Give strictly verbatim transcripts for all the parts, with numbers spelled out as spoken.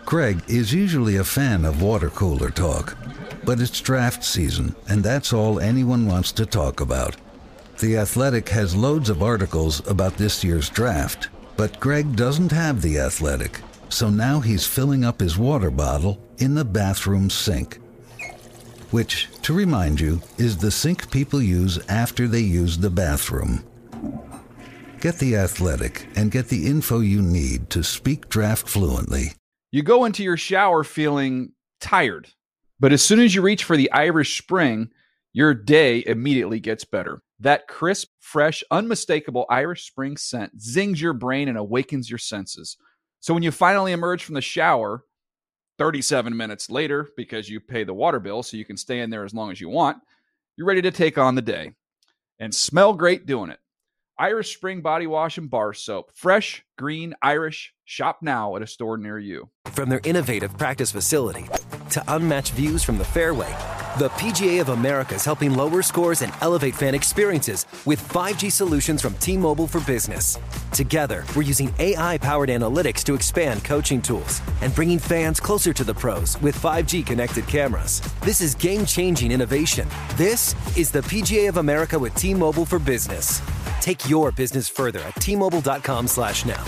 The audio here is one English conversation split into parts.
Greg is usually a fan of water cooler talk, but it's draft season, and that's all anyone wants to talk about. The Athletic has loads of articles about this year's draft, but Greg doesn't have The Athletic, so now he's filling up his water bottle in the bathroom sink. Which, to remind you, is the sink people use after they use the bathroom. Get The Athletic and get the info you need to speak draft fluently. You go into your shower feeling tired, but as soon as you reach for the Irish Spring, your day immediately gets better. That crisp, fresh, unmistakable Irish Spring scent zings your brain and awakens your senses. So when you finally emerge from the shower, thirty-seven minutes later, because you pay the water bill so you can stay in there as long as you want, you're ready to take on the day. And smell great doing it. Irish Spring Body Wash and Bar Soap. Fresh, green, Irish. Shop now at a store near you. From their innovative practice facility to unmatched views from the fairway, the P G A of America is helping lower scores and elevate fan experiences with five G solutions from T-Mobile for Business. Together, we're using A I-powered analytics to expand coaching tools and bringing fans closer to the pros with five G connected cameras. This is game-changing innovation. This is the P G A of America with T-Mobile for Business. Take your business further at T-Mobile.com slash now.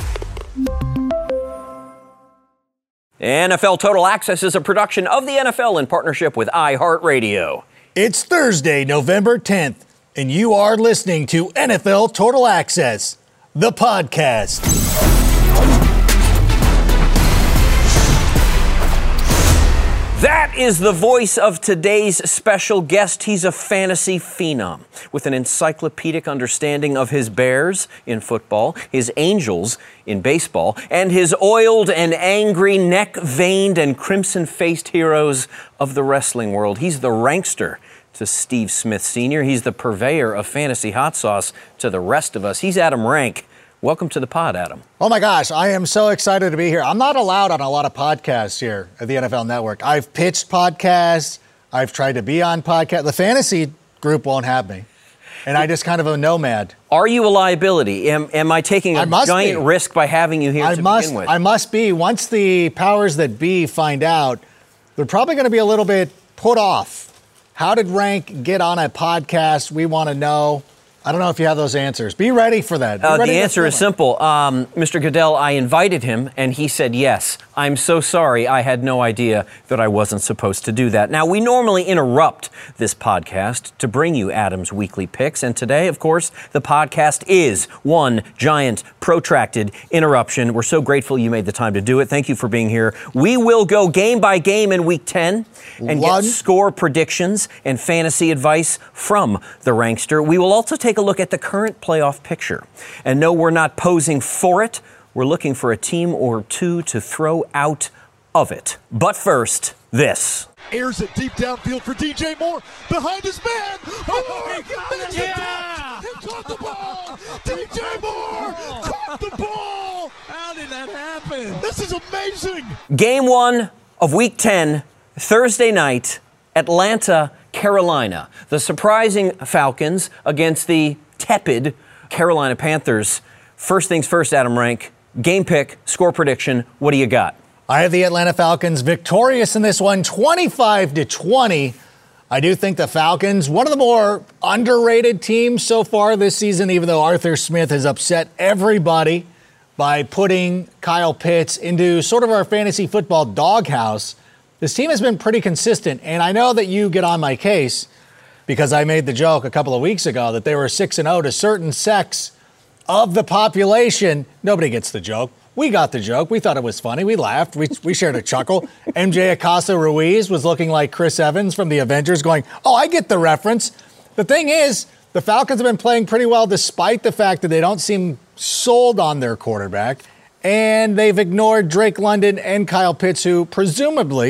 N F L Total Access is a production of the N F L in partnership with iHeartRadio. It's Thursday, November tenth, and you are listening to N F L Total Access, the podcast. That is the voice of today's special guest. He's a fantasy phenom with an encyclopedic understanding of his Bears in football, his Angels in baseball, and his oiled and angry, neck-veined and crimson-faced heroes of the wrestling world. He's the rankster to Steve Smith Senior He's the purveyor of fantasy hot sauce to the rest of us. He's Adam Rank. Welcome to the pod, Adam. Oh, my gosh. I am so excited to be here. I'm not allowed on a lot of podcasts here at the N F L Network. I've pitched podcasts. I've tried to be on podcasts. The fantasy group won't have me. And I just kind of a nomad. Are you a liability? Am, am I taking a I giant be. risk by having you here I to must, begin with? I must be. Once the powers that be find out, they're probably going to be a little bit put off. How did Rank get on a podcast? We want to know. I don't know if you have those answers. Be ready for that. Uh, the answer is simple. Um, Mister Goodell, I invited him, and he said yes. I'm so sorry. I had no idea that I wasn't supposed to do that. Now, we normally interrupt this podcast to bring you Adam's weekly picks, and today, of course, the podcast is one giant, protracted interruption. We're so grateful you made the time to do it. Thank you for being here. We will go game by game in Week ten and One. get score predictions and fantasy advice from the Rankster. We will also take a look at the current playoff picture. And no, we're not posing for it. We're looking for a team or two to throw out of it. But first, this. Airs it deep downfield for D J Moore. Behind his man. Oh, he got it. Yeah. He caught the ball. D J Moore caught the ball. How did that happen? This is amazing. Game one of Week ten, Thursday night, Atlanta, Carolina. The surprising Falcons against the tepid Carolina Panthers. First things first, Adam Rank. Game pick, score prediction. What do you got? I have the Atlanta Falcons victorious in this one, twenty-five to twenty. I do think the Falcons, one of the more underrated teams so far this season, even though Arthur Smith has upset everybody by putting Kyle Pitts into sort of our fantasy football doghouse. This team has been pretty consistent, and I know that you get on my case because I made the joke a couple of weeks ago that they were six and oh to certain sects of the population. Nobody gets the joke. We got the joke. We thought it was funny. We laughed. We we shared a chuckle. M J Acosta-Ruiz was looking like Chris Evans from the Avengers going, oh, I get the reference. The thing is, the Falcons have been playing pretty well despite the fact that they don't seem sold on their quarterback. And they've ignored Drake London and Kyle Pitts, who presumably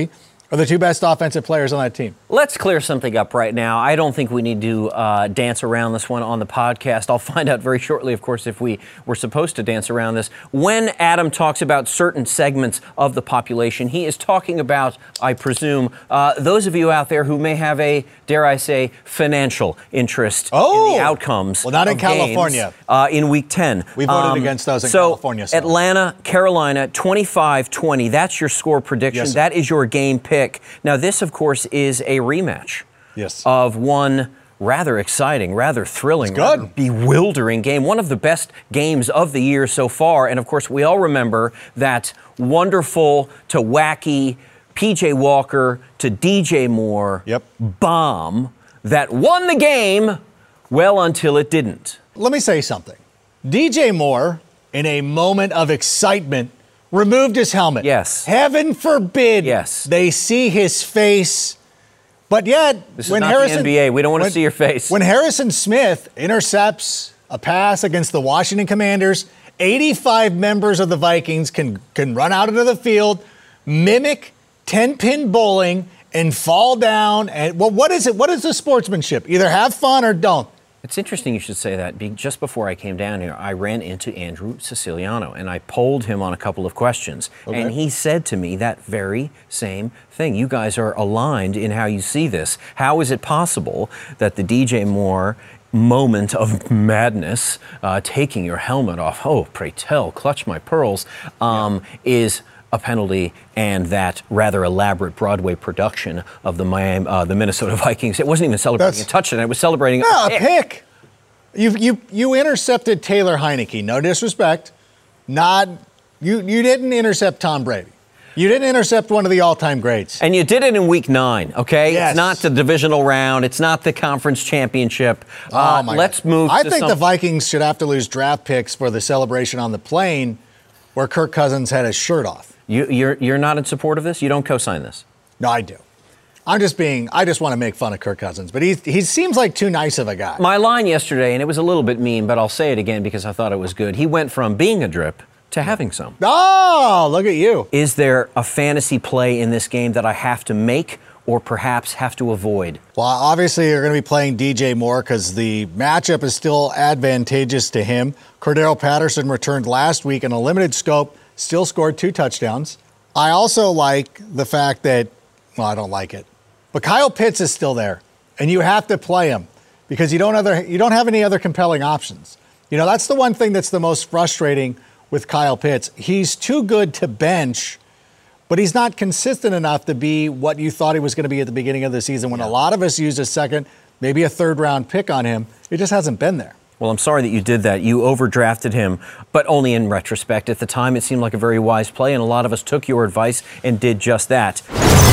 are the two best offensive players on that team. Let's clear something up right now. I don't think we need to uh, dance around this one on the podcast. I'll find out very shortly, of course, if we were supposed to dance around this. When Adam talks about certain segments of the population, he is talking about, I presume, uh, those of you out there who may have a, dare I say, financial interest oh, in the outcomes well, not in of California. Games, uh, in Week ten. We voted um, against those in so California. So Atlanta, Carolina, twenty-five twenty. That's your score prediction. Yes, that is your game pick. Now, this, of course, is a rematch yes. of one rather exciting, rather thrilling, rather bewildering game, one of the best games of the year so far. And, of course, we all remember that wonderful to wacky P J Walker to D J Moore yep. bomb that won the game, well, until it didn't. Let me say something. D J Moore, in a moment of excitement, removed his helmet. Yes. Heaven forbid yes. they see his face. But yet, this when is not Harrison, the N B A. We don't want when, to see your face. When Harrison Smith intercepts a pass against the Washington Commanders, eighty-five members of the Vikings can, can run out into the field, mimic ten-pin bowling, and fall down. And well, what is it? What is the sportsmanship? Either have fun or don't. It's interesting you should say that. Just before I came down here, I ran into Andrew Siciliano, and I polled him on a couple of questions. Okay. And he said to me that very same thing. You guys are aligned in how you see this. How is it possible that the D J Moore moment of madness, uh, taking your helmet off, oh, pray tell, clutch my pearls, um, yeah. is a penalty, and that rather elaborate Broadway production of the Miami, uh, the Minnesota Vikings. It wasn't even celebrating That's, a touchdown. It was celebrating no, a pick. a pick. You you you intercepted Taylor Heineke. No disrespect. Not you. You didn't intercept Tom Brady. You didn't intercept one of the all-time greats. And you did it in week nine, okay? Yes. It's not the divisional round. It's not the conference championship. Uh, oh my let's God. move I to think some- the Vikings should have to lose draft picks for the celebration on the plane where Kirk Cousins had his shirt off. You, you're, you're not in support of this? You don't co-sign this? No, I do. I'm just being, I just want to make fun of Kirk Cousins, but he, he seems like too nice of a guy. My line yesterday, and it was a little bit mean, but I'll say it again because I thought it was good. He went from being a drip to having some. Oh, look at you. Is there a fantasy play in this game that I have to make or perhaps have to avoid? Well, obviously you're going to be playing D J Moore because the matchup is still advantageous to him. Cordero Patterson returned last week in a limited scope, still scored two touchdowns. I also like the fact that, well, I don't like it, but Kyle Pitts is still there, and you have to play him because you don't other you don't have any other compelling options. You know, that's the one thing that's the most frustrating with Kyle Pitts. He's too good to bench, but he's not consistent enough to be what you thought he was going to be at the beginning of the season when yeah. a lot of us used a second, maybe a third round pick on him. It just hasn't been there. Well, I'm sorry that you did that. You overdrafted him, but only in retrospect. At the time, it seemed like a very wise play, and a lot of us took your advice and did just that.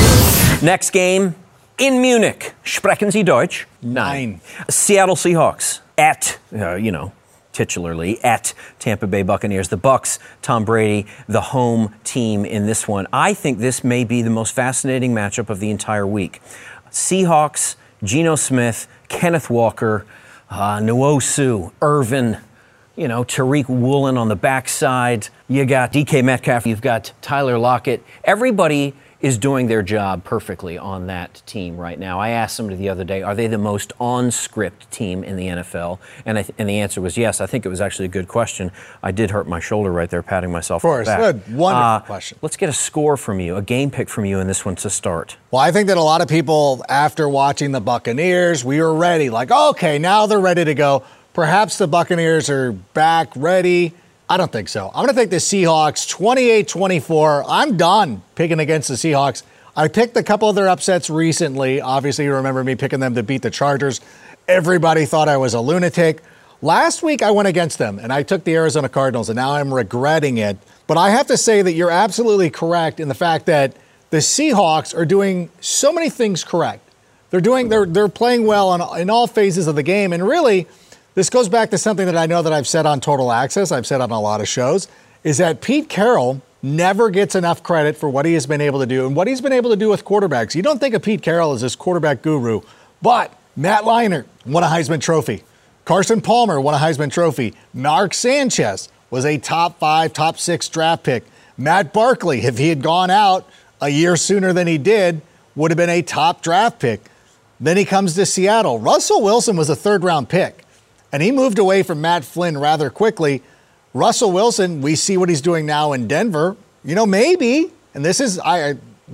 Next game, in Munich. Sprechen Sie Deutsch? Nine. Seattle Seahawks at, uh, you know, titularly at Tampa Bay Buccaneers. The Bucs, Tom Brady, the home team in this one. I think this may be the most fascinating matchup of the entire week. Seahawks, Geno Smith, Kenneth Walker, uh, Nwosu, Irvin, you know, Tariq Woolen on the backside. You got D K Metcalf. You've got Tyler Lockett. Everybody is doing their job perfectly on that team right now. I asked somebody the other day, are they the most on-script team in the N F L? And I th- and the answer was yes. I think it was actually a good question. I did hurt my shoulder right there, patting myself on the back. Of course, good. Wonderful uh, question. Let's get a score from you, a game pick from you in this one to start. Well, I think that a lot of people, after watching the Buccaneers, we were ready. Like, okay, now they're ready to go. Perhaps the Buccaneers are back, ready. I don't think so. I'm going to take the Seahawks twenty-eight twenty-four. I'm done picking against the Seahawks. I picked a couple of their upsets recently. Obviously, you remember me picking them to beat the Chargers. Everybody thought I was a lunatic. Last week, I went against them, and I took the Arizona Cardinals, and now I'm regretting it. But I have to say that you're absolutely correct in the fact that the Seahawks are doing so many things correct. They're doing, they're they're playing well in, in all phases of the game, and really, this goes back to something that I know that I've said on Total Access, I've said on a lot of shows, is that Pete Carroll never gets enough credit for what he has been able to do and what he's been able to do with quarterbacks. You don't think of Pete Carroll as this quarterback guru, but Matt Leinart won a Heisman Trophy. Carson Palmer won a Heisman Trophy. Mark Sanchez was a top five, top six draft pick. Matt Barkley, if he had gone out a year sooner than he did, would have been a top draft pick. Then he comes to Seattle. Russell Wilson was a third-round pick, and he moved away from Matt Flynn rather quickly. Russell Wilson, we see what he's doing now in Denver. You know, maybe, and this is, I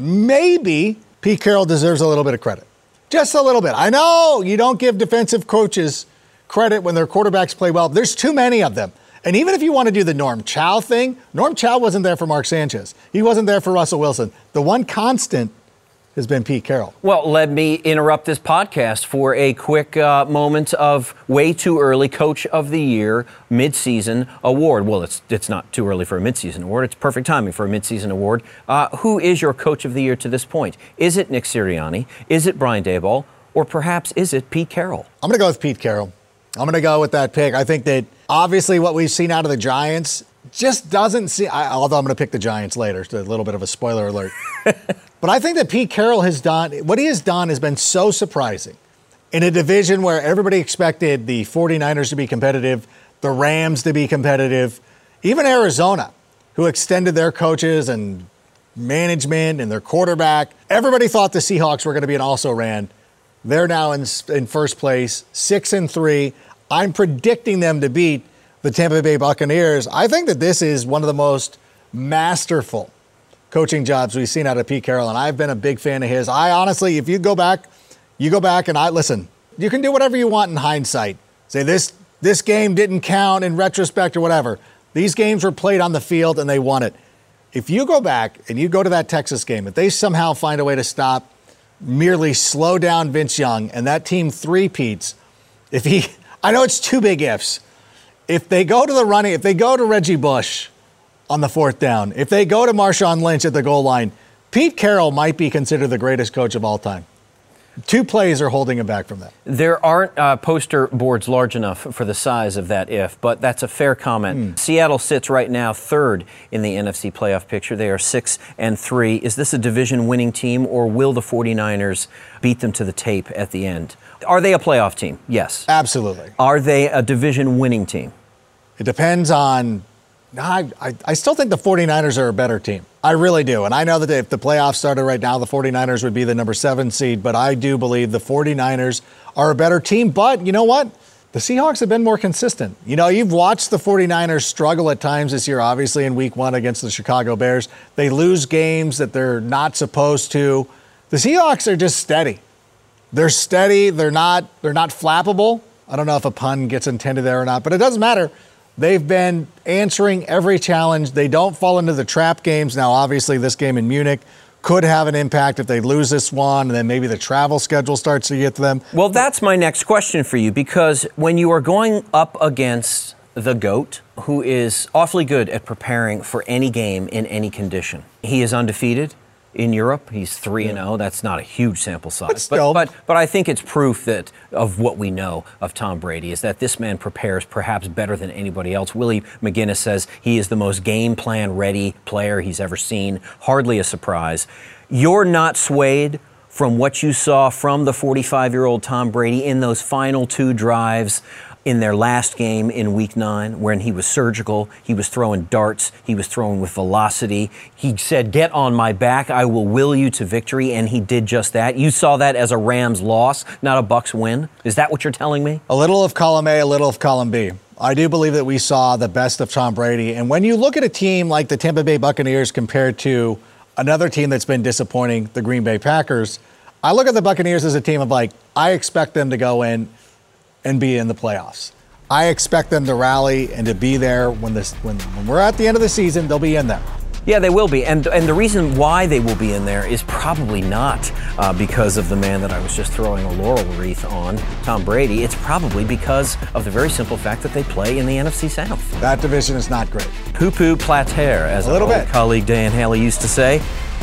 maybe Pete Carroll deserves a little bit of credit. Just a little bit. I know you don't give defensive coaches credit when their quarterbacks play well. There's too many of them. And even if you want to do the Norm Chow thing, Norm Chow wasn't there for Mark Sanchez. He wasn't there for Russell Wilson. The one constant has been Pete Carroll. Well, let me interrupt this podcast for a quick uh, moment of way too early Coach of the Year midseason award. Well, it's it's not too early for a midseason award. It's perfect timing for a midseason award. Uh, who is your Coach of the Year to this point? Is it Nick Sirianni? Is it Brian Daboll? Or perhaps is it Pete Carroll? I'm going to go with Pete Carroll. I'm going to go with that pick. I think that obviously what we've seen out of the Giants just doesn't seem, I, although I'm going to pick the Giants later, so a little bit of a spoiler alert. But I think that Pete Carroll has done, what he has done has been so surprising. In a division where everybody expected the 49ers to be competitive, the Rams to be competitive, even Arizona, who extended their coaches and management and their quarterback. Everybody thought the Seahawks were going to be an also-ran. They're now in, in first place, six and three. I'm predicting them to beat the Tampa Bay Buccaneers. I think that this is one of the most masterful coaching jobs we've seen out of Pete Carroll, and I've been a big fan of his. I honestly, if you go back, you go back and I listen. You can do whatever you want in hindsight. Say this this game didn't count in retrospect or whatever. These games were played on the field and they won it. If you go back and you go to that Texas game, if they somehow find a way to stop, merely slow down Vince Young, and that team three-peats, if he, I know it's two big ifs. If they go to the running, if they go to Reggie Bush on the fourth down, if they go to Marshawn Lynch at the goal line, Pete Carroll might be considered the greatest coach of all time. Two plays are holding him back from that. There aren't uh, poster boards large enough for the size of that if, but that's a fair comment. Mm. Seattle sits right now third in the N F C playoff picture. They are six and three. Is this a division-winning team, or will the 49ers beat them to the tape at the end? Are they a playoff team? Yes. Absolutely. Are they a division-winning team? It depends on... I, I, I still think the 49ers are a better team. I really do. And I know that if the playoffs started right now, the 49ers would be the number seven seed. But I do believe the 49ers are a better team. But you know what? The Seahawks have been more consistent. You know, you've watched the 49ers struggle at times this year, obviously in week one against the Chicago Bears. They lose games that they're not supposed to. The Seahawks are just steady. They're steady. They're not, they're not flappable. I don't know if a pun gets intended there or not, but it doesn't matter. They've been answering every challenge. They don't fall into the trap games. Now, obviously, this game in Munich could have an impact if they lose this one, and then maybe the travel schedule starts to get to them. Well, that's my next question for you, because when you are going up against the GOAT, who is awfully good at preparing for any game in any condition, he is undefeated in Europe. He's three and oh. That's not a huge sample size. But, but but I think it's proof that of what we know of Tom Brady is that this man prepares perhaps better than anybody else. Willie McGinnis says he is the most game plan ready player he's ever seen. Hardly a surprise. You're not swayed from what you saw from the forty-five-year-old Tom Brady in those final two drives in their last game in week nine, when he was surgical, he was throwing darts, he was throwing with velocity. He said, "Get on my back, I will will you to victory," and he did just that. You saw that as a Rams loss, not a Bucs win. Is that what you're telling me? A little of column A, a little of column B. I do believe that we saw the best of Tom Brady. And when you look at a team like the Tampa Bay Buccaneers compared to another team that's been disappointing, the Green Bay Packers, I look at the Buccaneers as a team of like, I expect them to go in and be in the playoffs. I expect them to rally and to be there when this when, when we're at the end of the season. They'll be in there. Yeah, they will be. And and the reason why they will be in there is probably not uh, because of the man that I was just throwing a laurel wreath on, Tom Brady. It's probably because of the very simple fact that they play in the N F C South. That division is not great. Poo-poo plater, as a little bit. colleague Dan Haley used to say.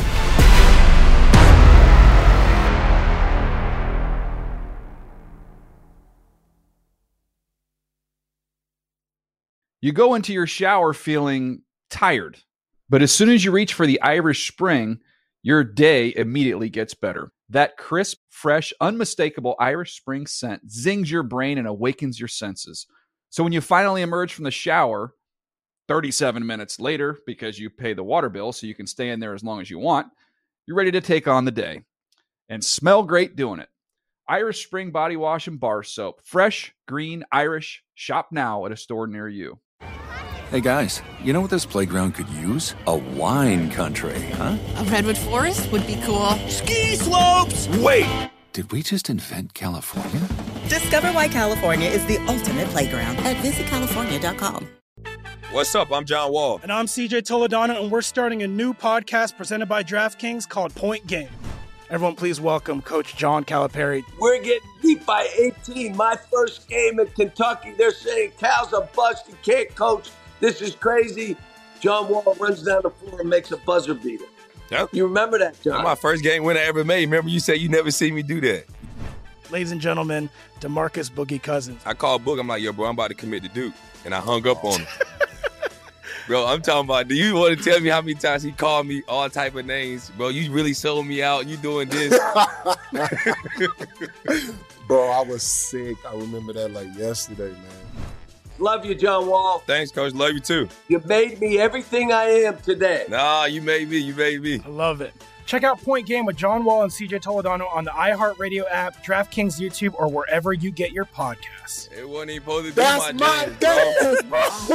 You go into your shower feeling tired, but as soon as you reach for the Irish Spring, your day immediately gets better. That crisp, fresh, unmistakable Irish Spring scent zings your brain and awakens your senses. So when you finally emerge from the shower, thirty-seven minutes later, because you pay the water bill so you can stay in there as long as you want, you're ready to take on the day and smell great doing it. Irish Spring Body Wash and Bar Soap. Fresh, green, Irish. Shop now at a store near you. Hey guys, you know what this playground could use? A wine country, huh? A redwood forest would be cool. Ski slopes! Wait! Did we just invent California? Discover why California is the ultimate playground at visit california dot com. What's up? I'm John Wall. And I'm C J Toledano, and we're starting a new podcast presented by DraftKings called Point Game. Everyone, please welcome Coach John Calipari. We're getting beat by eighteen. My first game in Kentucky, they're saying Cal's a bust. He can't coach. This is crazy. John Wall runs down the floor and makes a buzzer beater. Yep. You remember that, John? That's my first game win I ever made. Remember you said you never see me do that. Ladies and gentlemen, DeMarcus Boogie Cousins. I called Boog. I'm like, yo, bro, I'm about to commit to Duke. And I hung up on him. Bro, I'm talking about, do you want to tell me how many times he called me all type of names? Bro, you really sold me out. You doing this. Bro, I was sick. I remember that like yesterday, man. Love you, John Wall. Thanks, Coach. Love you, too. You made me everything I am today. Nah, you made me. You made me. I love it. Check out Point Game with John Wall and C J Toledano on the iHeartRadio app, DraftKings YouTube, or wherever you get your podcasts. It wasn't even supposed to be That's my, my dance, bro.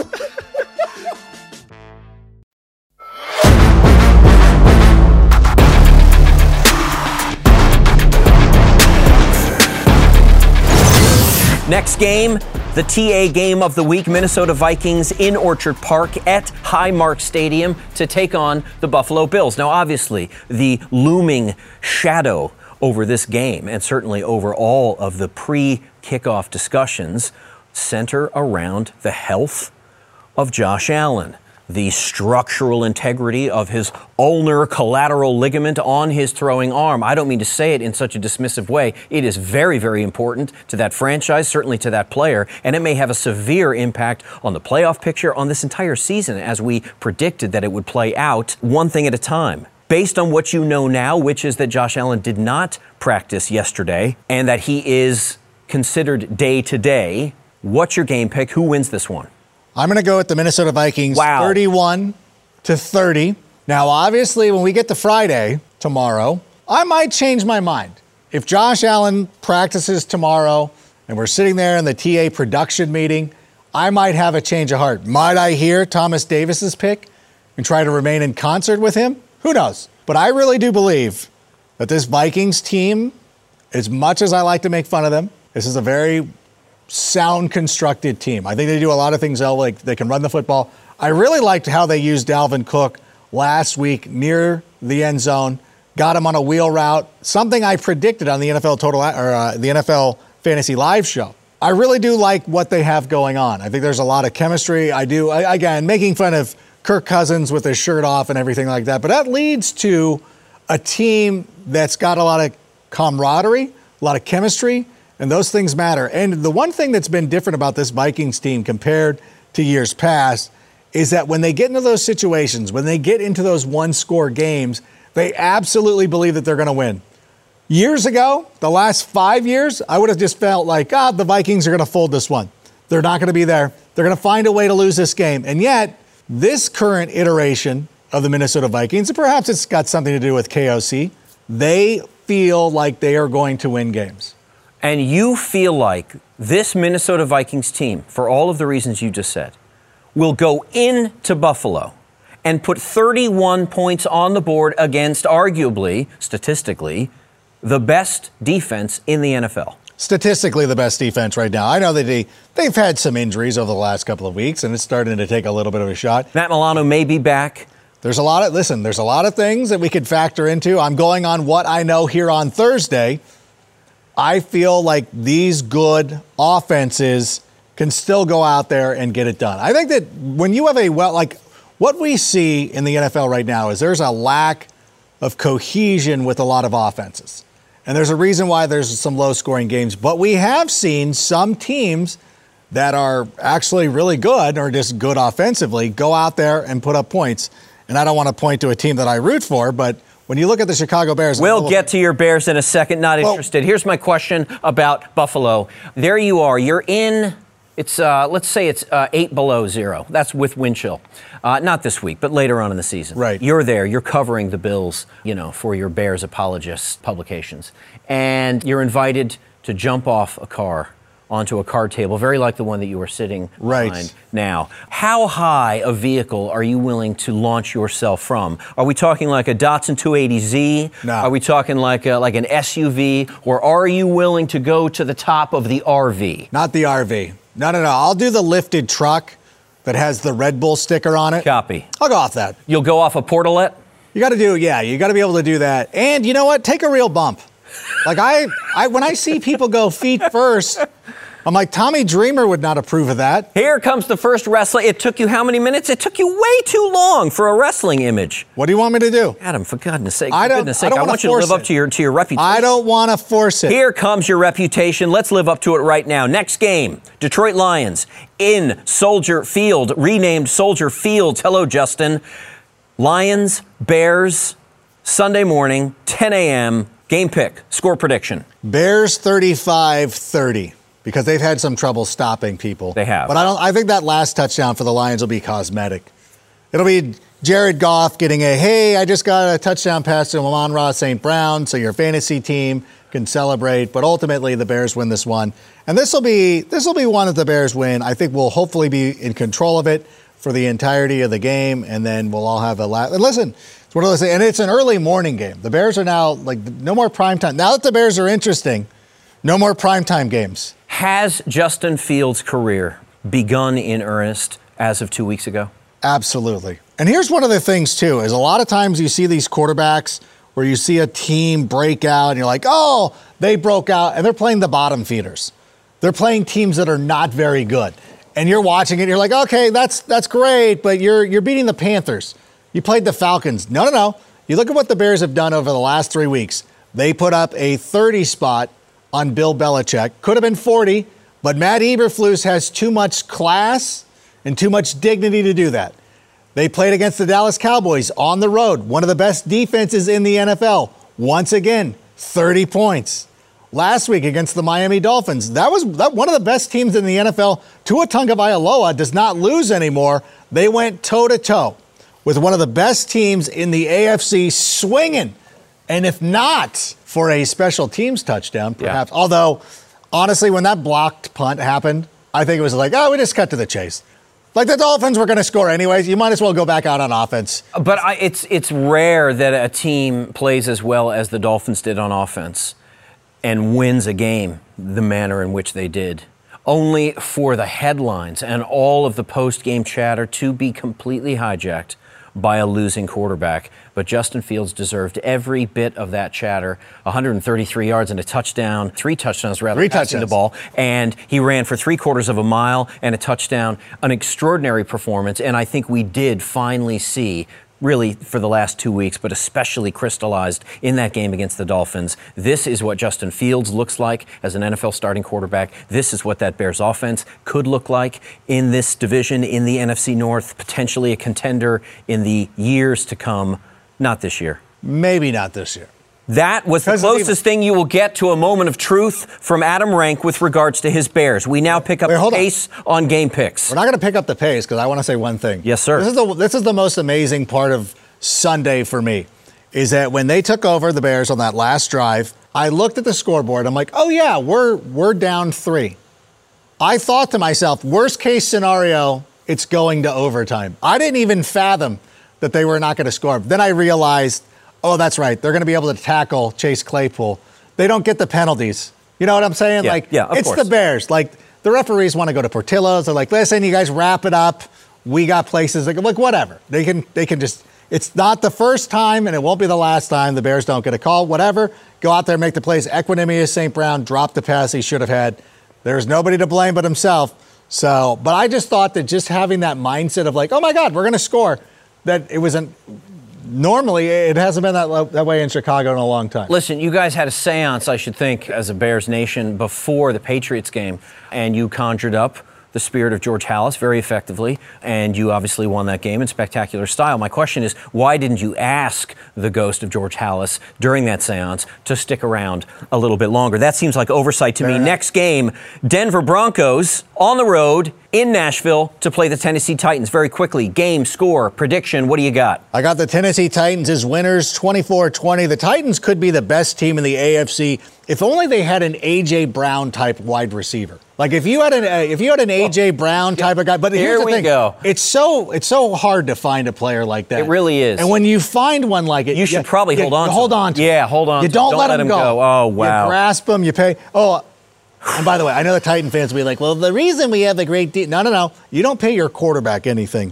Next game, the T A game of the week, Minnesota Vikings in Orchard Park at Highmark Stadium to take on the Buffalo Bills. Now, obviously, the looming shadow over this game, and certainly over all of the pre-kickoff discussions, center around the health of Josh Allen, the structural integrity of his ulnar collateral ligament on his throwing arm. I don't mean to say it in such a dismissive way. It is very, very important to that franchise, certainly to that player, and it may have a severe impact on the playoff picture, on this entire season, as we predicted that it would play out one thing at a time. Based on what you know now, which is that Josh Allen did not practice yesterday and that he is considered day-to-day, what's your game pick? Who wins this one? I'm going to go with the Minnesota Vikings, wow. thirty-one to thirty. Now, obviously, when we get to Friday tomorrow, I might change my mind. If Josh Allen practices tomorrow and we're sitting there in the T A production meeting, I might have a change of heart. Might I hear Thomas Davis's pick and try to remain in concert with him? Who knows? But I really do believe that this Vikings team, as much as I like to make fun of them, this is a very sound constructed team. I think they do a lot of things well, like they can run the football. I really liked how they used Dalvin Cook last week near the end zone, got him on a wheel route, something I predicted on the N F L Total or uh, the N F L Fantasy Live show. I really do like what they have going on. I think there's a lot of chemistry. I do, I, again, making fun of Kirk Cousins with his shirt off and everything like that, but that leads to a team that's got a lot of camaraderie, a lot of chemistry, and those things matter. And the one thing that's been different about this Vikings team compared to years past is that when they get into those situations, when they get into those one-score games, they absolutely believe that they're going to win. Years ago, the last five years, I would have just felt like, ah, the Vikings are going to fold this one. They're not going to be there. They're going to find a way to lose this game. And yet, this current iteration of the Minnesota Vikings, and perhaps it's got something to do with K O C, they feel like they are going to win games. And you feel like this Minnesota Vikings team, for all of the reasons you just said, will go into Buffalo and put thirty-one points on the board against, arguably, statistically, the best defense in the N F L. Statistically, the best defense right now. I know that they, they've had some injuries over the last couple of weeks, and it's starting to take a little bit of a shot. Matt Milano may be back. There's a lot of, listen, there's a lot of things that we could factor into. I'm going on what I know here on Thursday. I feel like these good offenses can still go out there and get it done. I think that when you have a, well, like what we see in the N F L right now is there's a lack of cohesion with a lot of offenses. And there's a reason why there's some low-scoring games. But we have seen some teams that are actually really good or just good offensively go out there and put up points. And I don't want to point to a team that I root for, but when you look at the Chicago Bears... We'll get to your Bears in a second. Not interested. Well, here's my question about Buffalo. There you are. You're in It's, uh, let's say it's uh, eight below zero. That's with wind chill. Uh, not this week, but later on in the season. Right. You're there. You're covering the Bills, you know, for your Bears Apologists publications. And you're invited to jump off a car onto a card table, very like the one that you are sitting right. behind now. How high a vehicle are you willing to launch yourself from? Are we talking like a Datsun two eighty Z? No. Are we talking like a, like an S U V? Or are you willing to go to the top of the R V? Not the R V. No, no, no. I'll do the lifted truck that has the Red Bull sticker on it. Copy. I'll go off that. You'll go off a portalet? You got to do, yeah, you got to be able to do that. And you know what? Take a real bump. Like I, I, when I see people go feet first, I'm like, Tommy Dreamer would not approve of that. Here comes the first wrestling. It took you how many minutes? It took you way too long for a wrestling image. What do you want me to do? Adam, for goodness sake, I for don't, goodness sake, I, don't I want you to live it. up to your to your reputation. I don't want to force it. Here comes your reputation. Let's live up to it right now. Next game, Detroit Lions in Soldier Field, renamed Soldier Fields. Hello, Justin. Lions, Bears, Sunday morning, ten a.m., game pick, score prediction. Bears thirty-five thirty. Because they've had some trouble stopping people. They have. But I don't. I think that last touchdown for the Lions will be cosmetic. It'll be Jared Goff getting a, hey, I just got a touchdown pass to Amon-Ra Saint Brown, so your fantasy team can celebrate. But ultimately, the Bears win this one. And this will be this will be one that the Bears win. I think we'll hopefully be in control of it for the entirety of the game, and then we'll all have a laugh. And listen, it's one of those things, and it's an early morning game. The Bears are now, like, no more primetime. Now that the Bears are interesting, no more primetime games. Has Justin Fields' career begun in earnest as of two weeks ago? Absolutely. And here's one of the things, too, is a lot of times you see these quarterbacks where you see a team break out and you're like, oh, they broke out, and they're playing the bottom feeders. They're playing teams that are not very good. And you're watching it, and you're like, okay, that's that's great, but you're you're beating the Panthers. You played the Falcons. No, no, no. You look at what the Bears have done over the last three weeks. They put up a thirty spot on Bill Belichick. Could have been forty, but Matt Eberflus has too much class and too much dignity to do that. They played against the Dallas Cowboys on the road, one of the best defenses in the N F L. Once again, thirty points. Last week against the Miami Dolphins, that was that one of the best teams in the N F L. Tua Tagovailoa does not lose anymore. They went toe-to-toe with one of the best teams in the A F C swinging. And if not for a special teams touchdown, perhaps. Yeah. Although, honestly, when that blocked punt happened, I think it was like, oh, we just cut to the chase. Like the Dolphins were going to score anyways. You might as well go back out on offense. But I, it's it's rare that a team plays as well as the Dolphins did on offense and wins a game the manner in which they did, only for the headlines and all of the post-game chatter to be completely hijacked by a losing quarterback. But Justin Fields deserved every bit of that chatter. one hundred thirty-three yards and a touchdown, three touchdowns rather, three passing touchdowns. the ball. And he ran for three quarters of a mile and a touchdown. An extraordinary performance. And I think we did finally see, really for the last two weeks, but especially crystallized in that game against the Dolphins. This is what Justin Fields looks like as an N F L starting quarterback. This is what that Bears offense could look like in this division, in the N F C North, potentially a contender in the years to come. Not this year. Maybe not this year. That was the closest thing you will get to a moment of truth from Adam Rank with regards to his Bears. We now pick up Wait, the pace on. on game picks. We're not going to pick up the pace because I want to say one thing. Yes, sir. This is the this is the most amazing part of Sunday for me, is that when they took over the Bears on that last drive, I looked at the scoreboard. I'm like, oh yeah, we're we're down three. I thought to myself, worst case scenario, it's going to overtime. I didn't even fathom that they were not going to score. Then I realized, oh, that's right. They're going to be able to tackle Chase Claypool. They don't get the penalties. You know what I'm saying? Yeah, like, yeah, of it's course. the Bears. Like, the referees want to go to Portillo's. They're like, listen, you guys wrap it up. We got places. Like, like whatever. They can, they can just, it's not the first time, and it won't be the last time the Bears don't get a call. Whatever. Go out there, make the plays. Equanimeous Saint Brown dropped the pass he should have had. There's nobody to blame but himself. So, but I just thought that just having that mindset of like, oh my God, we're going to score, that it wasn't. Normally, it hasn't been that, that way in Chicago in a long time. Listen, you guys had a seance, I should think, as a Bears Nation before the Patriots game, and you conjured up the spirit of George Halas very effectively, and you obviously won that game in spectacular style. My question is, why didn't you ask the ghost of George Halas during that seance to stick around a little bit longer? That seems like oversight to Fair me. Enough. Next game, Denver Broncos on the road in Nashville to play the Tennessee Titans. Very quickly, game, score, prediction, what do you got? I got the Tennessee Titans as winners, twenty-four twenty. The Titans could be the best team in the A F C if only they had an A J. Brown type wide receiver. Like if you had an uh, if you had an A J. Brown type of guy, but here's Here the we thing, go. it's so it's so hard to find a player like that. It really is. And when you find one like it, you should you, probably you, hold on. You to hold him. on. To yeah, him. hold on. You to don't, don't let, let him him go. go. Oh wow. You grasp him. You pay. Oh. And by the way, I know the Titan fans will be like, well, the reason we have a great deal. No, no, no. You don't pay your quarterback anything.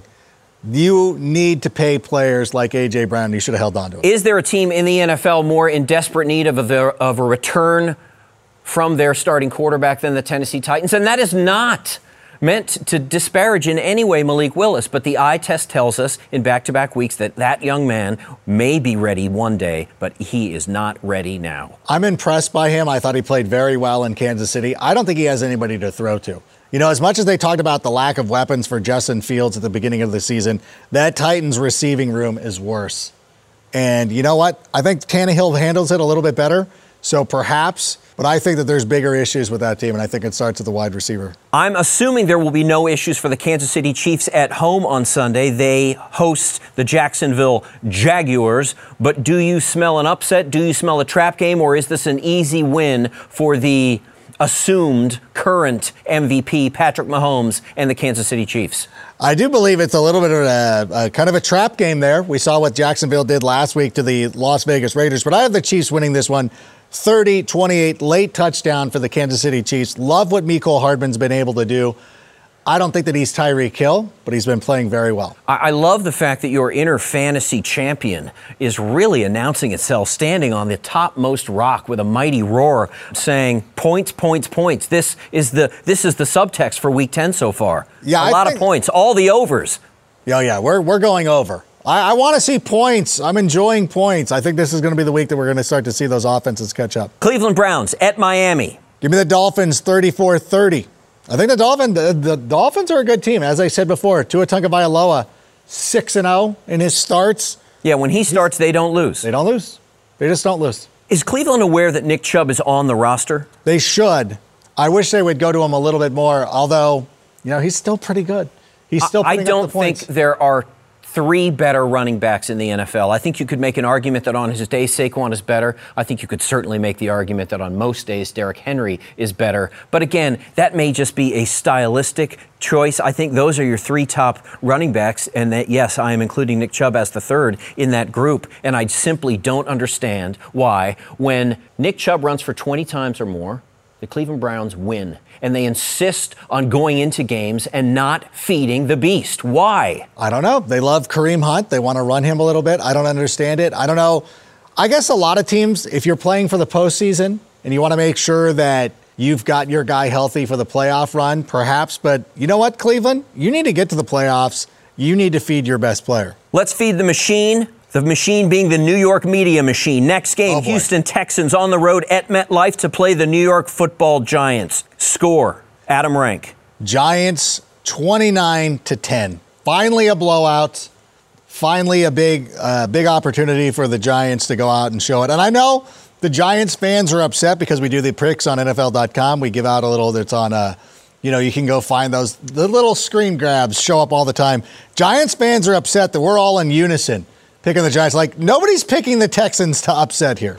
You need to pay players like A J. Brown. You should have held on to him. Is there a team in the N F L more in desperate need of a, of a return from their starting quarterback than the Tennessee Titans? And that is not meant to disparage in any way Malik Willis, but the eye test tells us in back-to-back weeks that that young man may be ready one day, but he is not ready now. I'm impressed by him. I thought he played very well in Kansas City. I don't think he has anybody to throw to. You know, as much as they talked about the lack of weapons for Justin Fields at the beginning of the season, that Titans receiving room is worse. And you know what? I think Tannehill handles it a little bit better, so perhaps. But I think that there's bigger issues with that team, and I think it starts at the wide receiver. I'm assuming there will be no issues for the Kansas City Chiefs at home on Sunday. They host the Jacksonville Jaguars. But do you smell an upset? Do you smell a trap game? Or is this an easy win for the assumed current M V P, Patrick Mahomes, and the Kansas City Chiefs? I do believe it's a little bit of a, a kind of a trap game there. We saw what Jacksonville did last week to the Las Vegas Raiders. But I have the Chiefs winning this one. thirty twenty-eight, late touchdown for the Kansas City Chiefs. Love what Mecole Hardman's been able to do. I don't think that he's Tyreek Hill, but he's been playing very well. I love the fact that your inner fantasy champion is really announcing itself, standing on the topmost rock with a mighty roar, saying points, points, points. This is the this is the subtext for Week ten so far. Yeah, a I lot think, of points, all the overs. Yeah, yeah, we're we're going over. I, I want to see points. I'm enjoying points. I think this is going to be the week that we're going to start to see those offenses catch up. Cleveland Browns at Miami. Give me the Dolphins thirty-four thirty. I think the Dolphins, the, the Dolphins are a good team. As I said before, Tua Tagovailoa, six and oh in his starts. Yeah, when he starts, they don't lose. They don't lose. They just don't lose. Is Cleveland aware that Nick Chubb is on the roster? They should. I wish they would go to him a little bit more, although, you know, he's still pretty good. He's still I putting don't up the points. think there are three better running backs in the N F L. I think you could make an argument that on his day, Saquon is better. I think you could certainly make the argument that on most days, Derrick Henry is better. But again, that may just be a stylistic choice. I think those are your three top running backs, and that, yes, I am including Nick Chubb as the third in that group, and I simply don't understand why, when Nick Chubb runs for twenty times or more, the Cleveland Browns win. And they insist on going into games and not feeding the beast. Why? I don't know. They love Kareem Hunt. They want to run him a little bit. I don't understand it. I don't know. I guess a lot of teams, if you're playing for the postseason and you want to make sure that you've got your guy healthy for the playoff run, perhaps. But you know what, Cleveland? You need to get to the playoffs. You need to feed your best player. Let's feed the machine. The machine being the New York media machine. Next game, oh Houston Texans on the road at MetLife to play the New York Football Giants. Score, Adam Rank. Giants twenty-nine to ten. Finally a blowout. Finally a big, uh, big opportunity for the Giants to go out and show it. And I know the Giants fans are upset because we do the picks on N F L dot com. We give out a little that's on, uh, you know, you can go find those. The little screen grabs show up all the time. Giants fans are upset that we're all in unison picking the Giants. Like, nobody's picking the Texans to upset here.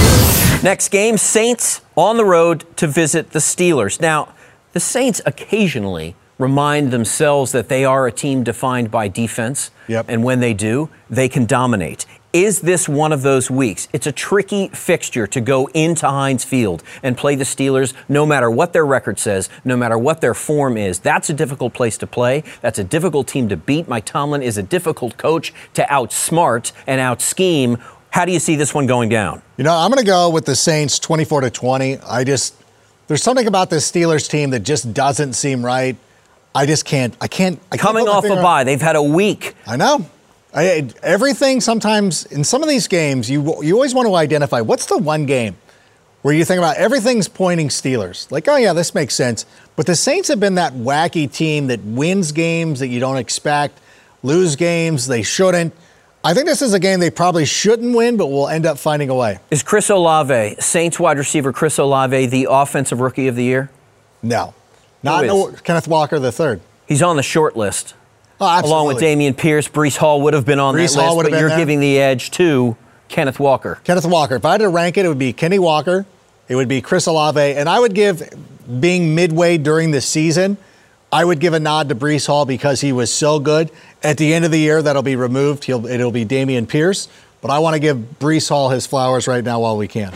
Next game, Saints on the road to visit the Steelers. Now, the Saints occasionally remind themselves that they are a team defined by defense. Yep. And when they do, they can dominate. Is this one of those weeks? It's a tricky fixture to go into Heinz Field and play the Steelers, no matter what their record says, no matter what their form is. That's a difficult place to play. That's a difficult team to beat. Mike Tomlin is a difficult coach to outsmart and out-scheme. How do you see this one going down? You know, I'm going to go with the Saints twenty-four to twenty. I just, there's something about this Steelers team that just doesn't seem right. I just can't, I can't. I Coming can't off a bye, they've had a week. I know. I, everything sometimes, in some of these games, you you always want to identify what's the one game where you think about everything's pointing Steelers. Like, oh, yeah, this makes sense. But the Saints have been that wacky team that wins games that you don't expect, lose games they shouldn't. I think this is a game they probably shouldn't win, but will end up finding a way. Is Chris Olave, Saints wide receiver Chris Olave, the offensive rookie of the year? No. Not no, Kenneth Walker the third. He's on the short list. Oh, absolutely. Along with Dameon Pierce, Breece Hall would have been on Breece that Hall list, but you're there. giving the edge to Kenneth Walker. Kenneth Walker. If I had to rank it, it would be Kenny Walker, it would be Chris Olave, and I would give, being midway during the season, I would give a nod to Breece Hall because he was so good. At the end of the year, that'll be removed. He'll, it'll be Dameon Pierce, but I want to give Breece Hall his flowers right now while we can.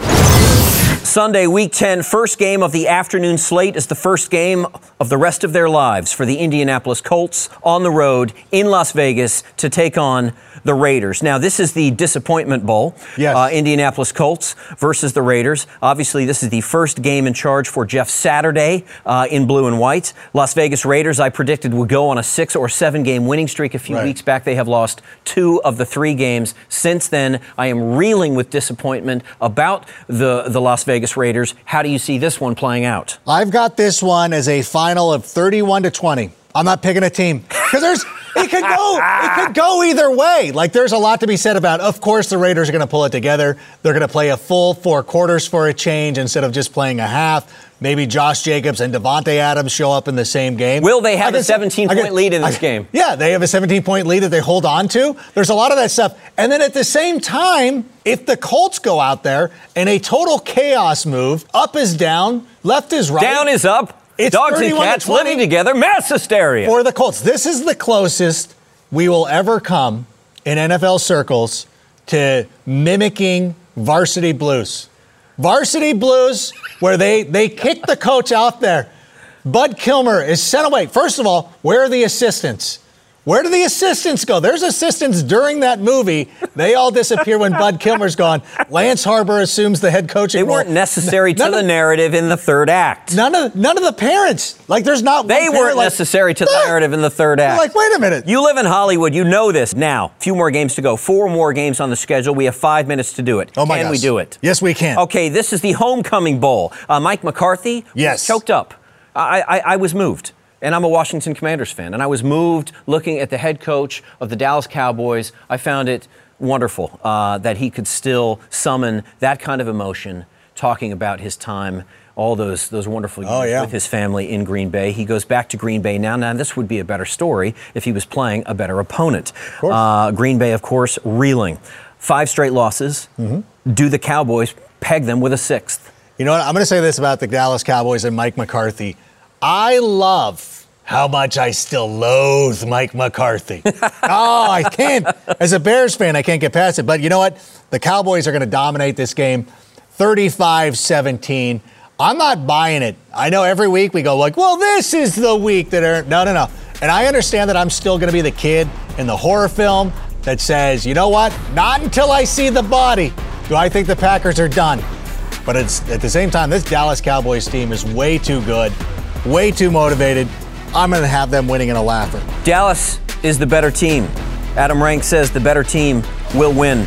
Sunday, Week ten, first game of the afternoon slate is the first game of the rest of their lives for the Indianapolis Colts on the road in Las Vegas to take on the Raiders. Now, this is the Disappointment Bowl. Yes. Uh, Indianapolis Colts versus the Raiders. Obviously, this is the first game in charge for Jeff Saturday uh, in blue and white. Las Vegas Raiders, I predicted, would go on a six or seven game winning streak a few right. weeks back. They have lost two of the three games since then. I am reeling with disappointment about the, the Las Vegas Raiders. How do you see this one playing out? I've got this one as a final of thirty-one to twenty. I'm not picking a team because there's it could go it could go either way. Like, there's a lot to be said about. Of course, the Raiders are going to pull it together. They're going to play a full four quarters for a change instead of just playing a half. Maybe Josh Jacobs and Devontae Adams show up in the same game. Will they have a seventeen-point lead in this I, game? Yeah, they have a seventeen-point lead that they hold on to. There's a lot of that stuff. And then at the same time, if the Colts go out there in a total chaos move, up is down, left is right. Down is up. It's dogs and cats living together. Mass hysteria. For the Colts. This is the closest we will ever come in N F L circles to mimicking Varsity Blues. Varsity Blues, where they, they kick the coach out there. Bud Kilmer is sent away. First of all, where are the assistants? Where do the assistants go? There's assistants during that movie. They all disappear when Bud Kilmer's gone. Lance Harbor assumes the head coaching They role. weren't necessary to None the of, narrative in the third act. None of none of the parents. Like, there's not one They parent weren't like, necessary to the ah, narrative in the third act. Like, wait a minute. You live in Hollywood. You know this. Now, a few more games to go. Four more games on the schedule. We have five minutes to do it. Oh, my Can gosh. we do it? Yes, we can. Okay, this is the Homecoming Bowl. Uh, Mike McCarthy Yes. was choked up. I, I, I was moved. And I'm a Washington Commanders fan. And I was moved looking at the head coach of the Dallas Cowboys. I found it wonderful uh, that he could still summon that kind of emotion talking about his time, all those those wonderful years Oh, yeah. with his family in Green Bay. He goes back to Green Bay now. Now, this would be a better story if he was playing a better opponent. Uh, Green Bay, of course, reeling. Five straight losses. Mm-hmm. Do the Cowboys peg them with a sixth? You know what? I'm going to say this about the Dallas Cowboys and Mike McCarthy. I love how much I still loathe Mike McCarthy. Oh, I can't. As a Bears fan, I can't get past it. But you know what? The Cowboys are going to dominate this game thirty-five seventeen. I'm not buying it. I know every week we go like, well, this is the week that are... No, no, no. And I understand that I'm still going to be the kid in the horror film that says, you know what? Not until I see the body do I think the Packers are done. But it's at the same time, this Dallas Cowboys team is way too good. Way too motivated. I'm going to have them winning in a laugher. Dallas is the better team. Adam Rank says the better team will win.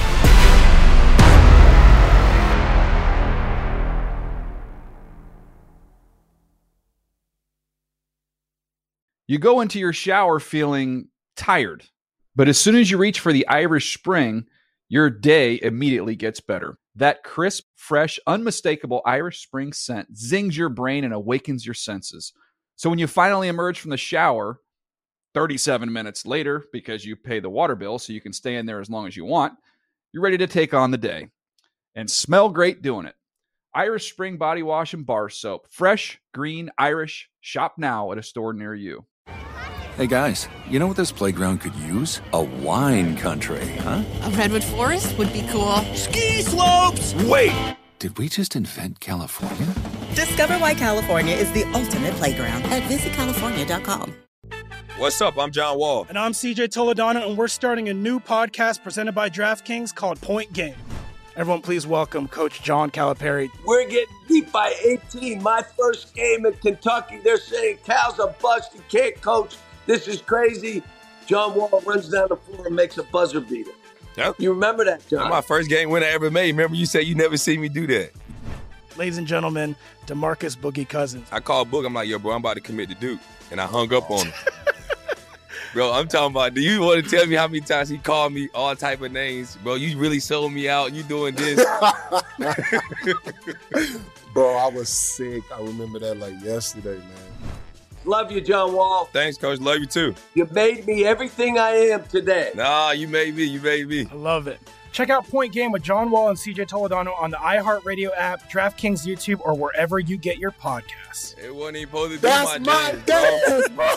You go into your shower feeling tired, but as soon as you reach for the Irish Spring, your day immediately gets better. That crisp, fresh, unmistakable Irish Spring scent zings your brain and awakens your senses. So when you finally emerge from the shower, thirty-seven minutes later, because you pay the water bill so you can stay in there as long as you want, you're ready to take on the day and smell great doing it. Irish Spring Body Wash and Bar Soap. Fresh, green, Irish. Shop now at a store near you. Hey guys, you know what this playground could use? A wine country, huh? A redwood forest would be cool. Ski slopes! Wait! Did we just invent California? Discover why California is the ultimate playground at visit california dot com. What's up? I'm John Wall. And I'm C J Toledano, and we're starting a new podcast presented by DraftKings called Point Game. Everyone, please welcome Coach John Calipari. We're getting beat by eighteen. My first game in Kentucky, they're saying Cal's a bust. He can't coach. This is crazy. John Wall runs down the floor and makes a buzzer beater. Yep. You remember that, John? That's my first game winner I ever made. Remember you said you never see me do that. Ladies and gentlemen, DeMarcus Boogie Cousins. I called Book. I'm like, yo, bro, I'm about to commit to Duke. And I hung up on him. Bro, I'm talking about, do you want to tell me how many times he called me all type of names? Bro, you really sold me out. You doing this. Bro, I was sick. I remember that like yesterday, man. Love you, John Wall. Thanks, Coach. Love you, too. You made me everything I am today. Nah, you made me. You made me. I love it. Check out Point Game with John Wall and C J Toledano on the iHeartRadio app, DraftKings YouTube, or wherever you get your podcasts. It wasn't even supposed to be That's my, my day, bro.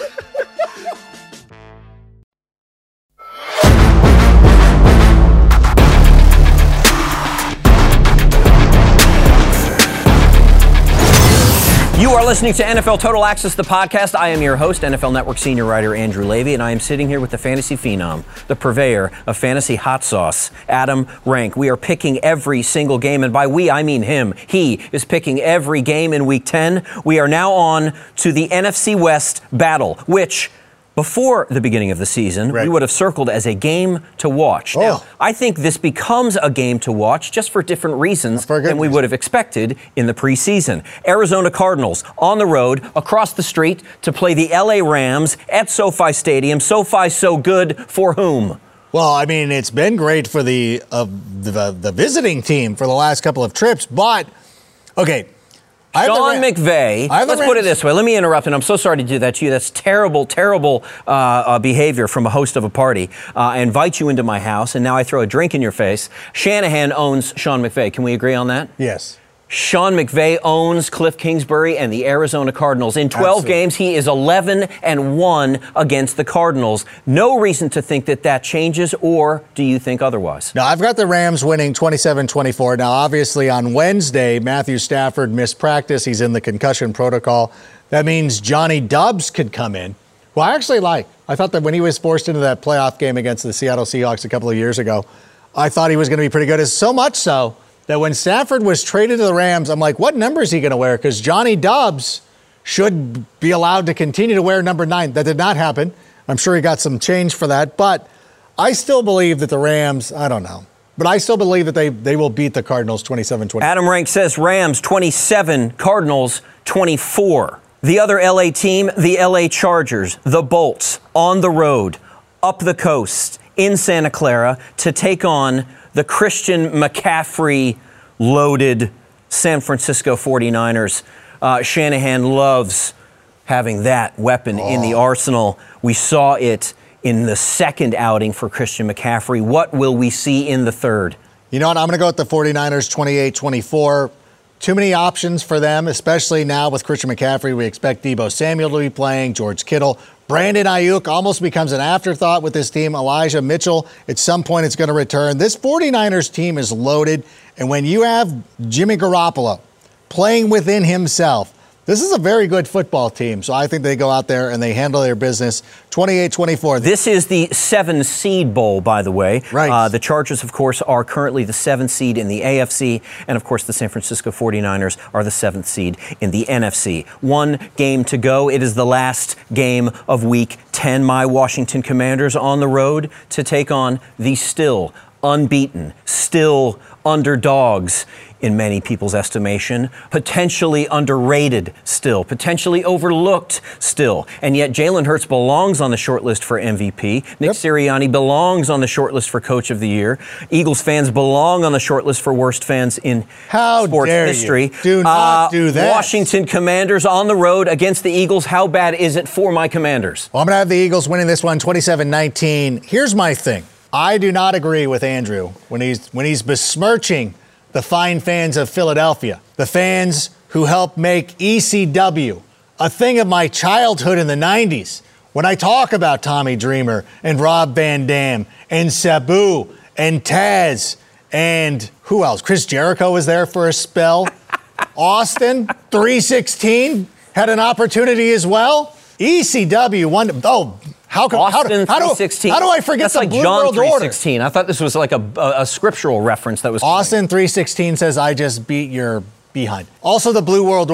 You are listening to N F L Total Access, the podcast. I am your host, N F L Network senior writer Andrew Levy, and I am sitting here with the fantasy phenom, the purveyor of fantasy hot sauce, Adam Rank. We are picking every single game, and by we, I mean him. He is picking every game in Week ten. We are now on to the N F C West battle, which, before the beginning of the season, right, we would have circled as a game to watch. Oh. Now, I think this becomes a game to watch just for different reasons for than we reason. would have expected in the preseason. Arizona Cardinals on the road across the street to play the L A Rams at SoFi Stadium. SoFi so good for whom? Well, I mean, it's been great for the, uh, the, the visiting team for the last couple of trips, but, okay, Sean McVay, let's put it this way. Let me interrupt, and I'm so sorry to do that to you. That's terrible, terrible uh, uh, behavior from a host of a party. Uh, I invite you into my house, and now I throw a drink in your face. Shanahan owns Sean McVay. Can we agree on that? Yes. Sean McVay owns Cliff Kingsbury and the Arizona Cardinals. In twelve Absolutely. games, he is eleven and one against the Cardinals. No reason to think that that changes, or do you think otherwise? No, I've got the Rams winning twenty-seven twenty-four. Now, obviously, on Wednesday, Matthew Stafford missed practice. He's in the concussion protocol. That means Johnny Dubs could come in, who I actually like. I thought that when he was forced into that playoff game against the Seattle Seahawks a couple of years ago, I thought he was going to be pretty good. It's so much so that when Stafford was traded to the Rams, I'm like, what number is he going to wear? Because Johnny Dubs should be allowed to continue to wear number nine. That did not happen. I'm sure he got some change for that. But I still believe that the Rams, I don't know, but I still believe that they, they will beat the Cardinals twenty-seven twenty. Adam Rank says Rams twenty-seven, Cardinals twenty-four. The other L A team, the L A Chargers, the Bolts, on the road, up the coast, in Santa Clara, to take on the Christian McCaffrey-loaded San Francisco forty-niners. Uh, Shanahan loves having that weapon oh. in the arsenal. We saw it in the second outing for Christian McCaffrey. What will we see in the third? You know what? I'm going to go with the forty-niners twenty-eight twenty-four. Too many options for them, especially now with Christian McCaffrey. We expect Deebo Samuel to be playing, George Kittle. Brandon Ayuk almost becomes an afterthought with this team. Elijah Mitchell, at some point, it's going to return. This forty-niners team is loaded, and when you have Jimmy Garoppolo playing within himself, this is a very good football team. So I think they go out there and they handle their business twenty-eight twenty-four. This is the seven seed bowl, by the way. Right. Uh, the Chargers, of course, are currently the seventh seed in the A F C. And, of course, the San Francisco forty-niners are the seventh seed in the N F C. One game to go. It is the last game of Week ten. My Washington Commanders on the road to take on the still unbeaten, still underdogs in many people's estimation, potentially underrated still, potentially overlooked still. And yet Jalen Hurts belongs on the short list for M V P. Nick yep. Sirianni belongs on the short list for Coach of the Year. Eagles fans belong on the short list for worst fans in How sports dare history. You. Do not uh, do that. Washington Commanders on the road against the Eagles. How bad is it for my Commanders? Well, I'm going to have the Eagles winning this one twenty-seven nineteen. Here's my thing. I do not agree with Andrew when he's when he's besmirching the fine fans of Philadelphia, the fans who helped make E C W a thing of my childhood in the nineties. When I talk about Tommy Dreamer and Rob Van Dam and Sabu and Taz and who else? Chris Jericho was there for a spell. Austin, three sixteen, had an opportunity as well. E C W, one, oh, How, can, how, do, how, do, how do I forget That's the like Blue John World three Order? sixteen. I thought this was like a, a, a scriptural reference that was. Austin three sixteen says, I just beat your behind. Also, the Blue World Order.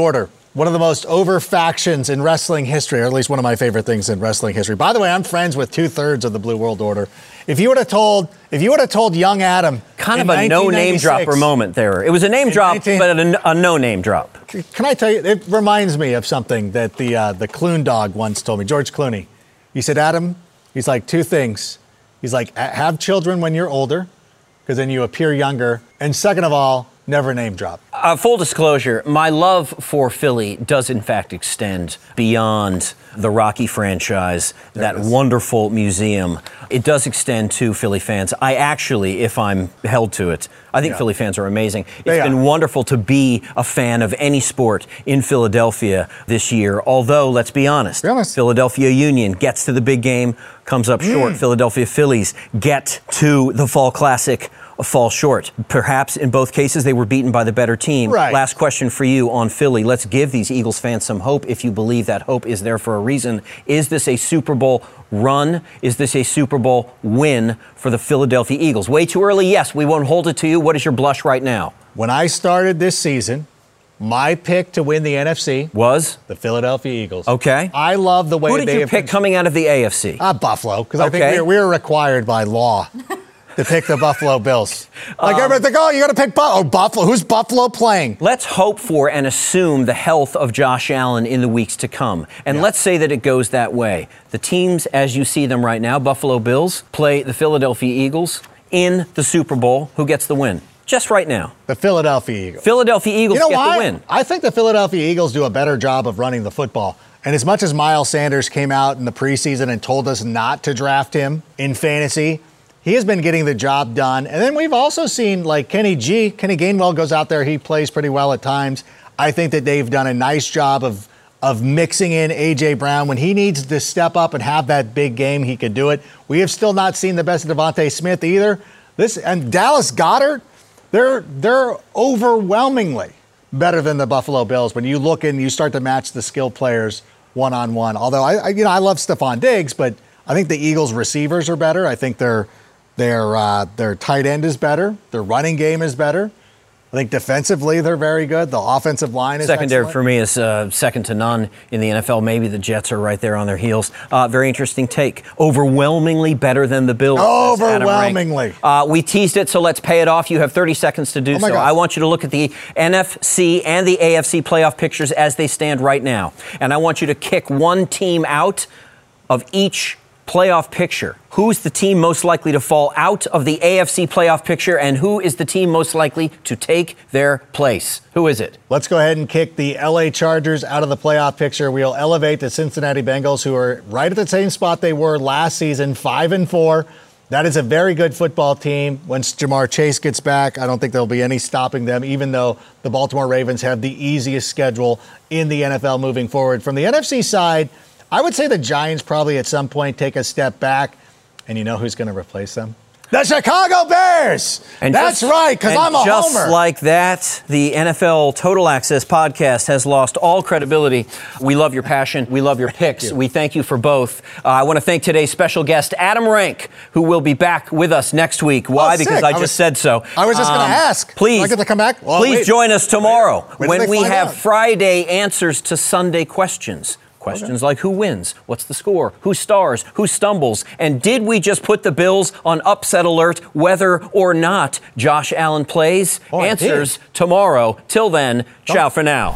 One of the most over factions in wrestling history, or at least one of my favorite things in wrestling history. By the way, I'm friends with two thirds of the Blue World Order. If you would have told, if you would have told young Adam, kind of a no name dropper moment there. It was a name drop, nineteen but a, a no name drop. Can I tell you? It reminds me of something that the uh, the Clune dog once told me. George Clooney. He said, Adam, he's like two things. He's like, have children when you're older, because then you appear younger. And second of all, never name drop. Uh, full disclosure, my love for Philly does in fact extend beyond the Rocky franchise, there that wonderful museum. It does extend to Philly fans. I actually, if I'm held to it, I think yeah. Philly fans are amazing. It's they been are. wonderful to be a fan of any sport in Philadelphia this year. Although, let's be honest, be honest. Philadelphia Union gets to the big game, comes up mm. short. Philadelphia Phillies get to the Fall Classic, fall short. Perhaps in both cases they were beaten by the better team. Right. Last question for you on Philly. Let's give these Eagles fans some hope if you believe that hope is there for a reason. Is this a Super Bowl run? Is this a Super Bowl win for the Philadelphia Eagles? Way too early? Yes, we won't hold it to you. What is your blush right now? When I started this season, my pick to win the N F C was the Philadelphia Eagles. Okay. I love the way Who did they you have pick been... coming out of the A F C? Uh, Buffalo, because okay. I think we were, we were required by law to pick the Buffalo Bills. Like Um, everybody think, oh, you got to pick Buffalo. Oh, Buffalo. Who's Buffalo playing? Let's hope for and assume the health of Josh Allen in the weeks to come. And yeah. let's say that it goes that way. The teams, as you see them right now, Buffalo Bills, play the Philadelphia Eagles in the Super Bowl. Who gets the win? Just right now. The Philadelphia Eagles. Philadelphia Eagles you know get why? the win. I think the Philadelphia Eagles do a better job of running the football. And as much as Miles Sanders came out in the preseason and told us not to draft him in fantasy, he has been getting the job done. And then we've also seen, like, Kenny G. Kenny Gainwell goes out there. He plays pretty well at times. I think that they've done a nice job of of mixing in A J. Brown. When he needs to step up and have that big game, he could do it. We have still not seen the best of Devontae Smith either. This and Dallas Goedert, they're they're overwhelmingly better than the Buffalo Bills when you look and you start to match the skill players one-on-one. Although, I, I you know, I love Stephon Diggs, but I think the Eagles' receivers are better. I think they're Their uh, their tight end is better. Their running game is better. I think defensively they're very good. The offensive line is secondary excellent. for me is uh, second to none in the N F L. Maybe the Jets are right there on their heels. Uh, very interesting take. Overwhelmingly better than the Bills. Overwhelmingly. Uh, we teased it, so let's pay it off. You have thirty seconds to do oh so. God. I want you to look at the N F C and the A F C playoff pictures as they stand right now, and I want you to kick one team out of each playoff picture. Who's the team most likely to fall out of the A F C playoff picture, and who is the team most likely to take their place? Who is it? Let's go ahead and kick the L A Chargers out of the playoff picture. We'll elevate the Cincinnati Bengals, who are right at the same spot they were last season, five and four. That is a very good football team. Once Jamar Chase gets back, I don't think there'll be any stopping them, even though the Baltimore Ravens have the easiest schedule in the N F L moving forward. From the N F C side, I would say the Giants probably at some point take a step back. And you know who's going to replace them? The Chicago Bears! And That's just, right, because I'm a just homer. Just like that, the N F L Total Access podcast has lost all credibility. We love your passion. We love your picks. you. We thank you for both. Uh, I want to thank today's special guest, Adam Rank, who will be back with us next week. Why? Oh, because sick. I I just was, said so. I was just um, going to ask. Please. Do I get to come back? Well, please wait. join us tomorrow when, when we have out? Friday answers to Sunday questions. Questions okay. like who wins, what's the score, who stars, who stumbles, and did we just put the Bills on upset alert whether or not Josh Allen plays? Oh, Answers tomorrow. Till then, Don't. ciao for now.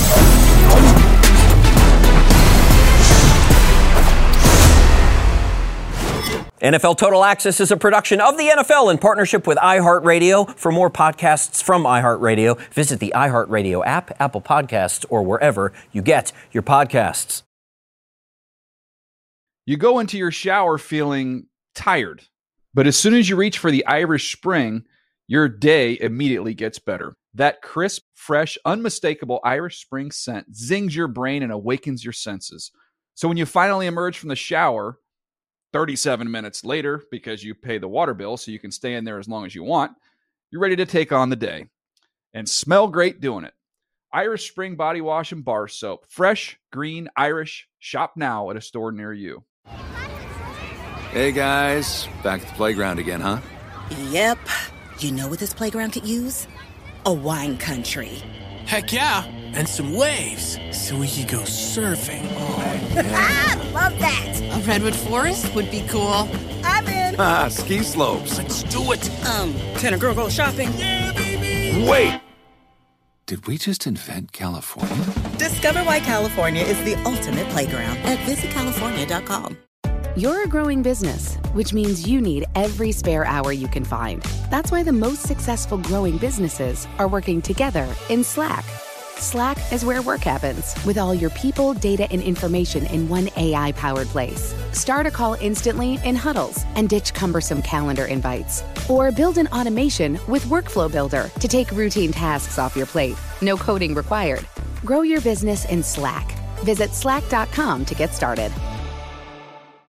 N F L Total Access is a production of the N F L in partnership with iHeartRadio. For more podcasts from iHeartRadio, visit the iHeartRadio app, Apple Podcasts, or wherever you get your podcasts. You go into your shower feeling tired, but as soon as you reach for the Irish Spring, your day immediately gets better. That crisp, fresh, unmistakable Irish Spring scent zings your brain and awakens your senses. So when you finally emerge from the shower, thirty-seven minutes later, because you pay the water bill so you can stay in there as long as you want, you're ready to take on the day and smell great doing it. Irish Spring Body Wash and Bar Soap. Fresh, green, Irish. Shop now at a store near you. Hey guys, back at the playground again, huh? Yep. You know what this playground could use? A wine country. Heck yeah, and some waves so we could go surfing. Oh, Ah, love that. A redwood forest would be cool. I'm in. Ah, ski slopes. Let's do it. Um, can a girl go shopping? Yeah, baby. Wait! Did we just invent California? Discover why California is the ultimate playground at visit california dot com. You're a growing business, which means you need every spare hour you can find. That's why the most successful growing businesses are working together in Slack. Slack is where work happens, with all your people, data, and information in one A I-powered place. Start a call instantly in huddles and ditch cumbersome calendar invites. Or build an automation with Workflow Builder to take routine tasks off your plate. No coding required. Grow your business in Slack. Visit slack dot com to get started.